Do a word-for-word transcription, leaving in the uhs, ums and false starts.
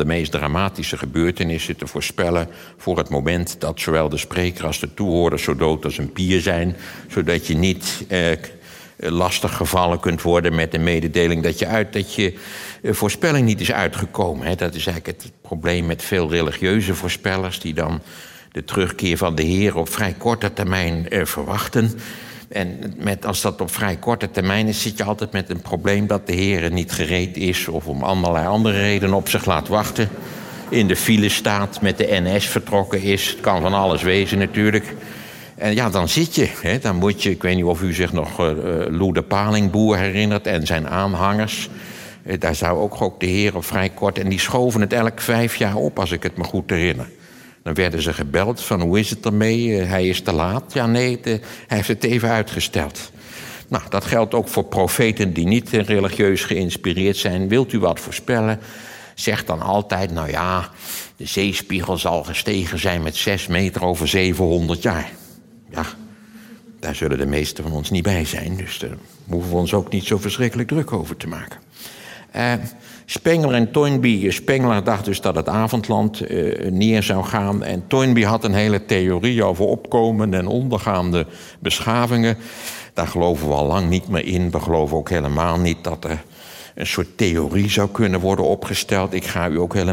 de meest dramatische gebeurtenissen te voorspellen voor het moment dat zowel de spreker als de toehoorder zo dood als een pier zijn, zodat je niet eh, lastig gevallen kunt worden met de mededeling dat je, uit, dat je uh, voorspelling niet is uitgekomen. Hè. Dat is eigenlijk het probleem met veel religieuze voorspellers die dan de terugkeer van de Heer op vrij korte termijn uh, verwachten. En met, als dat op vrij korte termijn is, zit je altijd met een probleem dat de Heer niet gereed is of om allerlei andere redenen op zich laat wachten. In de file staat, met de N S vertrokken is. Het kan van alles wezen natuurlijk. En ja, dan zit je. Hè, dan moet je, ik weet niet of u zich nog uh, Lou de Palingboer herinnert en zijn aanhangers. Uh, daar zou ook, ook de Heer op vrij kort. En die schoven het elk vijf jaar op, als ik het me goed herinner. Dan werden ze gebeld van hoe is het ermee? Uh, hij is te laat. Ja, nee, de, hij heeft het even uitgesteld. Nou, dat geldt ook voor profeten die niet uh, religieus geïnspireerd zijn. Wilt u wat voorspellen? Zeg dan altijd, nou ja, de zeespiegel zal gestegen zijn met zes meter over zevenhonderd jaar. Ja, daar zullen de meesten van ons niet bij zijn. Dus daar hoeven we ons ook niet zo verschrikkelijk druk over te maken. Uh, Spengler en Toynbee. Spengler dacht dus dat het avondland uh, neer zou gaan. En Toynbee had een hele theorie over opkomende en ondergaande beschavingen. Daar geloven we al lang niet meer in. We geloven ook helemaal niet dat er een soort theorie zou kunnen worden opgesteld. Ik ga u ook helemaal